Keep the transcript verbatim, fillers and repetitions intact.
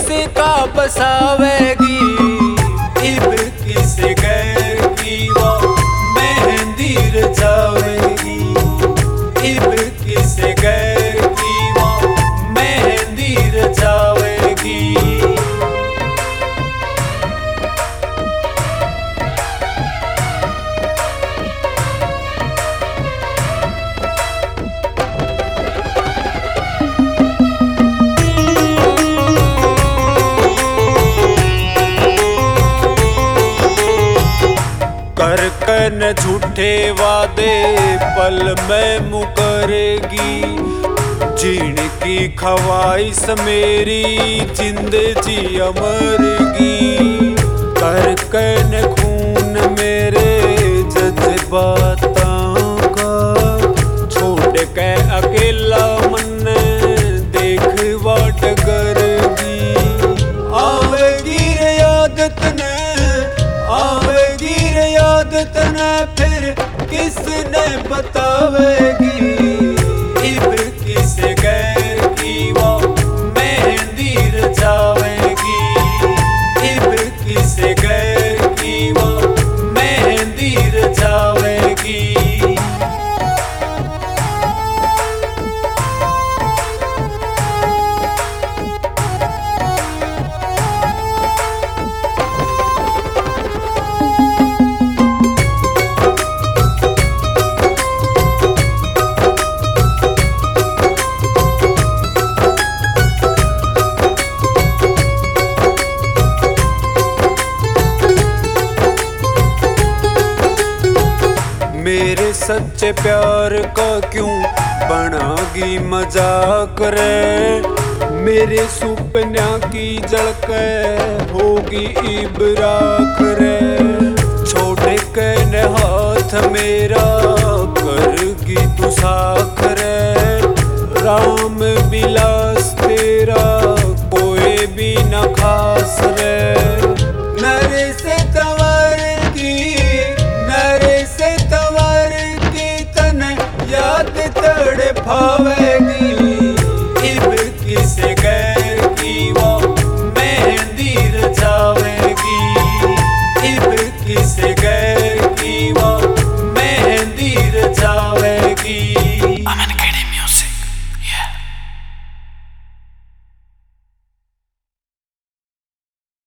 किसका बसावेगी, इब किस गैर की वो मेहंदी रचावेगी, इब किस गैर की वो मेहंदी रचावेगी। कर कन झूठे वादे पल में मुकरेगी, जीण की ख्वाहिश मेरी जिंद जी अमरगी। कर कन खून मेरे जज्बातां का, छोड़ के अकेला मन देख वाट करगी। आवेगी रे याद तने, आवेगी रे याद तने, फिर किसने बतावेगी, इब किस गैर की वो मेहंदी रचावेगी, इब किस गैर की वो मेहंदी रचावेगी। मेरे सच्चे प्यार का क्यों बनागी मजाक रे, मेरे सुपना की जलके होगी इबराक रे। छोड़ के न हाथ मेरा करगी तू साख रे, राम बिला